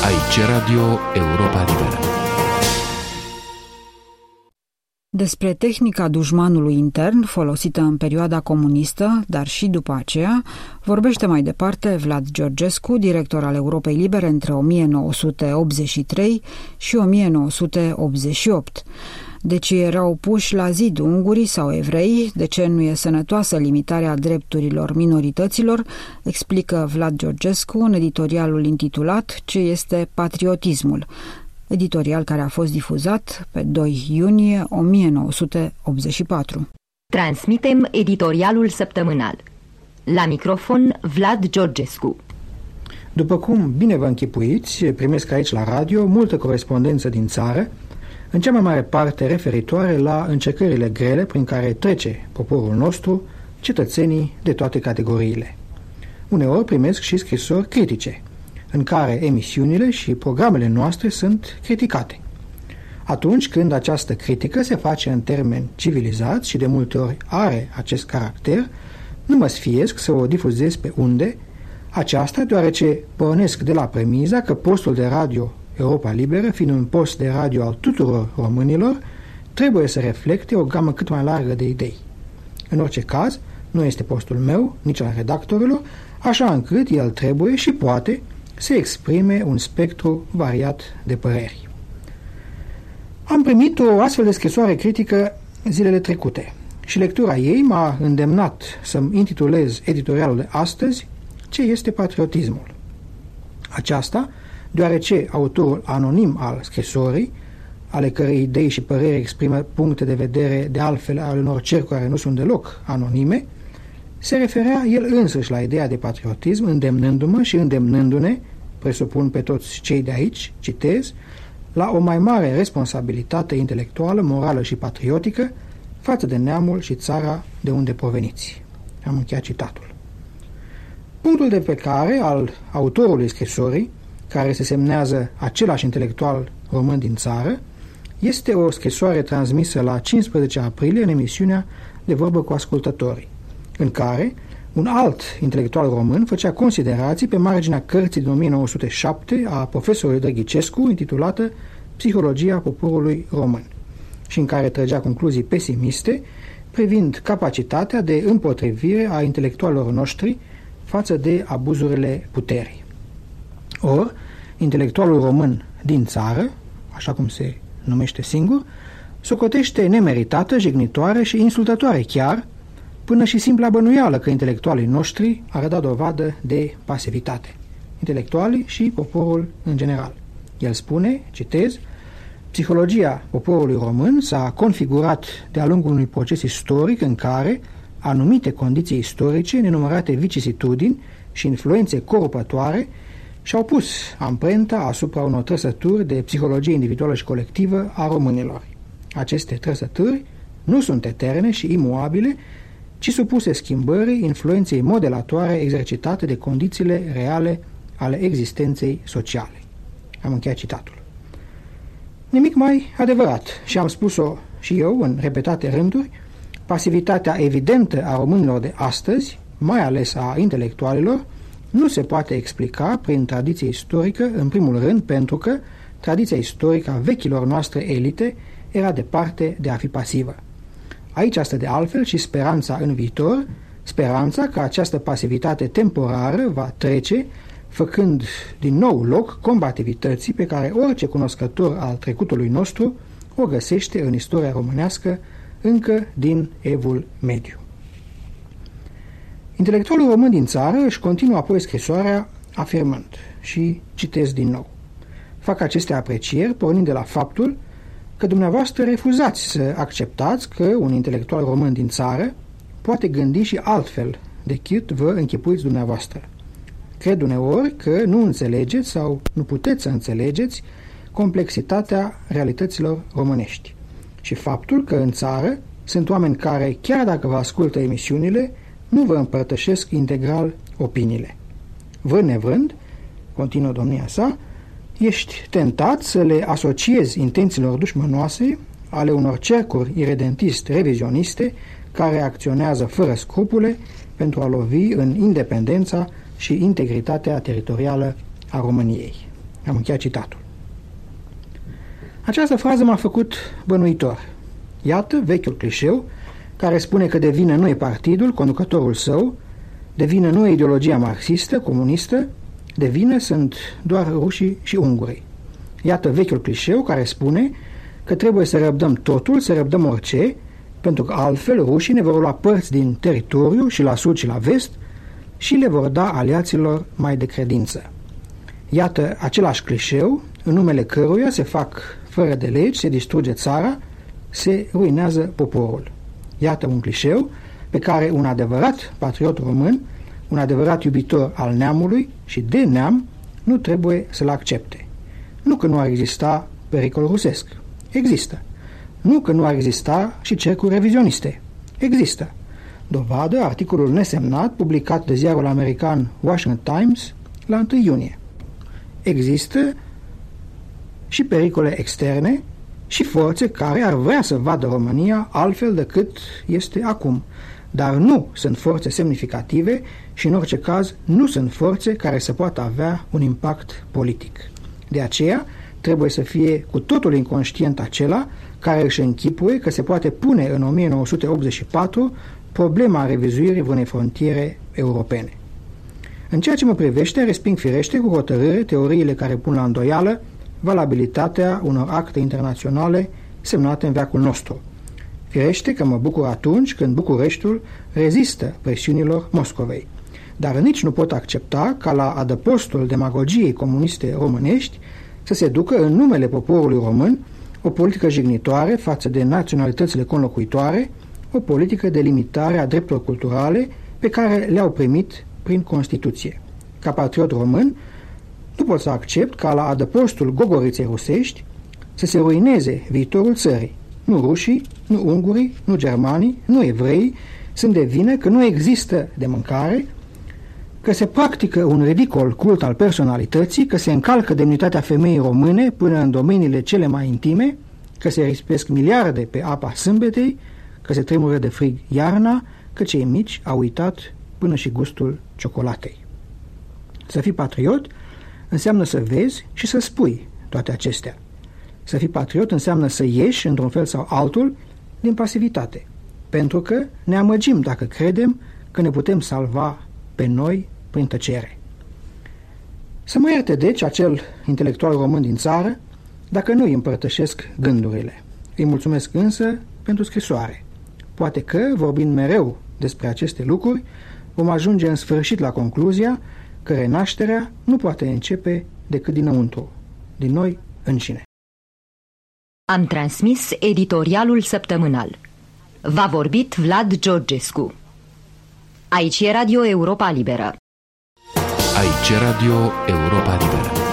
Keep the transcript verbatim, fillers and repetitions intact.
Aici Radio Europa Liberă. Despre tehnica dușmanului intern folosită în perioada comunistă, dar și după aceea, vorbește mai departe Vlad Georgescu, director al Europei Libere între o mie nouă sute optzeci și trei și o mie nouă sute optzeci și opt. De ce erau puși la zid ungurii sau evrei, de ce nu e sănătoasă limitarea drepturilor minorităților, explică Vlad Georgescu în editorialul intitulat Ce este patriotismul, editorial care a fost difuzat pe doi iunie o mie nouă sute optzeci și patru. Transmitem editorialul săptămânal. La microfon Vlad Georgescu. După cum bine vă închipuiți, primesc aici la radio multă corespondență din țară, în cea mai mare parte referitoare la încercările grele prin care trece poporul nostru, cetățenii de toate categoriile. Uneori primesc și scrisori critice, în care emisiunile și programele noastre sunt criticate. Atunci când această critică se face în termeni civilizați și de multe ori are acest caracter, nu mă sfiesc să o difuzez pe unde, aceasta deoarece pornesc de la premiza că postul de radio Europa Liberă, fiind un post de radio al tuturor românilor, trebuie să reflecte o gamă cât mai largă de idei. În orice caz, nu este postul meu, nici al redactorilor, așa încât el trebuie și poate să exprime un spectru variat de păreri. Am primit o astfel de scrisoare critică zilele trecute și lectura ei m-a îndemnat să-mi intitulez editorialul de astăzi Ce este patriotismul. Aceasta, deoarece autorul anonim al scrisorii, ale cărei idei și păreri exprimă puncte de vedere de altfel ale unor cercuri care nu sunt deloc anonime, se referea el însuși la ideea de patriotism, îndemnându-mă și îndemnându-ne, presupun pe toți cei de aici, citez, la o mai mare responsabilitate intelectuală, morală și patriotică față de neamul și țara de unde proveniți. Am încheiat citatul. Punctul de plecare al autorului scrisorii, care se semnează același intelectual român din țară, este o scrisoare transmisă la cincisprezece aprilie în emisiunea De vorbă cu ascultătorii, în care un alt intelectual român făcea considerații pe marginea cărții din o mie nouă sute șapte a profesorului Drăghicescu, intitulată Psihologia poporului român, și în care trăgea concluzii pesimiste privind capacitatea de împotrivire a intelectualilor noștri față de abuzurile puterii. Or, intelectualul român din țară, așa cum se numește singur, socotește nemeritată, jignitoare și insultătoare chiar, până și simpla bănuială că intelectualii noștri ar da dovadă de pasivitate. Intelectualii și poporul în general. El spune, citez, psihologia poporului român s-a configurat de-a lungul unui proces istoric în care anumite condiții istorice, nenumărate vicisitudini și influențe corupătoare și-au pus amprenta asupra unor trăsături de psihologie individuală și colectivă a românilor. Aceste trăsături nu sunt eterne și imuabile, ci supuse schimbării influenței modelatoare exercitate de condițiile reale ale existenței sociale. Am încheiat citatul. Nimic mai adevărat, și am spus-o și eu în repetate rânduri, pasivitatea evidentă a românilor de astăzi, mai ales a intelectualilor, nu se poate explica prin tradiție istorică, în primul rând pentru că tradiția istorică a vechilor noastre elite era departe de a fi pasivă. Aici stă de altfel și speranța în viitor, speranța că această pasivitate temporară va trece, făcând din nou loc combativității pe care orice cunoscător al trecutului nostru o găsește în istoria românească încă din Evul Mediu. Intelectualul român din țară își continuă apoi scrisoarea afirmând, și citez din nou, fac aceste aprecieri pornind de la faptul că dumneavoastră refuzați să acceptați că un intelectual român din țară poate gândi și altfel decât vă închipuiți dumneavoastră. Cred uneori că nu înțelegeți sau nu puteți să înțelegeți complexitatea realităților românești și faptul că în țară sunt oameni care, chiar dacă vă ascultă emisiunile, nu vă împărtășesc integral opiniile. Vrând nevrând, continuă domnia sa, ești tentat să le asociezi intențiilor dușmănoase ale unor cercuri iredentist-revizioniste care acționează fără scrupule pentru a lovi în independența și integritatea teritorială a României. Am încheiat citatul. Această frază m-a făcut bănuitor. Iată vechiul clișeu care spune că de vină nu e partidul, conducătorul său, de vină nu e ideologia marxistă, comunistă, de vină sunt doar rușii și ungurii. Iată vechiul clișeu care spune că trebuie să răbdăm totul, să răbdăm orice, pentru că altfel rușii ne vor lua părți din teritoriu și la sud și la vest și le vor da aliaților mai de credință. Iată același clișeu în numele căruia se fac fără de legi, se distruge țara, se ruinează poporul. Iată un clișeu pe care un adevărat patriot român, un adevărat iubitor al neamului și de neam, nu trebuie să-l accepte. Nu că nu ar exista pericol rusesc. Există. Nu că nu ar exista și cercuri revizioniste. Există. Dovadă articolul nesemnat publicat de ziarul american Washington Times la întâi iunie. Există și pericole externe și forțe care ar vrea să vadă România altfel decât este acum. Dar nu sunt forțe semnificative și în orice caz nu sunt forțe care să poată avea un impact politic. De aceea trebuie să fie cu totul inconștient acela care își închipuie că se poate pune în o mie nouă sute optzeci și patru problema revizuirii vreunei frontiere europene. În ceea ce mă privește, resping firește cu hotărâre teoriile care pun la îndoială valabilitatea unor acte internaționale semnate în veacul nostru. Firește că mă bucur atunci când Bucureștiul rezistă presiunilor Moscovei, dar nici nu pot accepta ca la adăpostul demagogiei comuniste românești să se ducă în numele poporului român o politică jignitoare față de naționalitățile conlocuitoare, o politică de limitare a drepturilor culturale pe care le-au primit prin Constituție. Ca patriot român, nu pot să accept ca la adăpostul gogoriței rusești să se ruineze viitorul țării. Nu rușii, nu ungurii, nu germanii, nu evreii sunt de vină că nu există de mâncare, că se practică un ridicol cult al personalității, că se încalcă demnitatea femeii române până în domeniile cele mai intime, că se rispesc miliarde pe apa sâmbetei, că se tremură de frig iarna, că cei mici au uitat până și gustul ciocolatei. Să fii patriot înseamnă să vezi și să spui toate acestea. Să fii patriot înseamnă să ieși, într-un fel sau altul, din pasivitate, pentru că ne amăgim dacă credem că ne putem salva pe noi prin tăcere. Să mă ierte, deci, acel intelectual român din țară, dacă nu îi împărtășesc gândurile. Îi mulțumesc însă pentru scrisoare. Poate că, vorbind mereu despre aceste lucruri, vom ajunge în sfârșit la concluzia că renașterea nu poate începe decât dinăuntru, din noi înșine. Am transmis editorialul săptămânal. V-a vorbit Vlad Georgescu. Aici e Radio Europa Liberă. Aici e Radio Europa Liberă.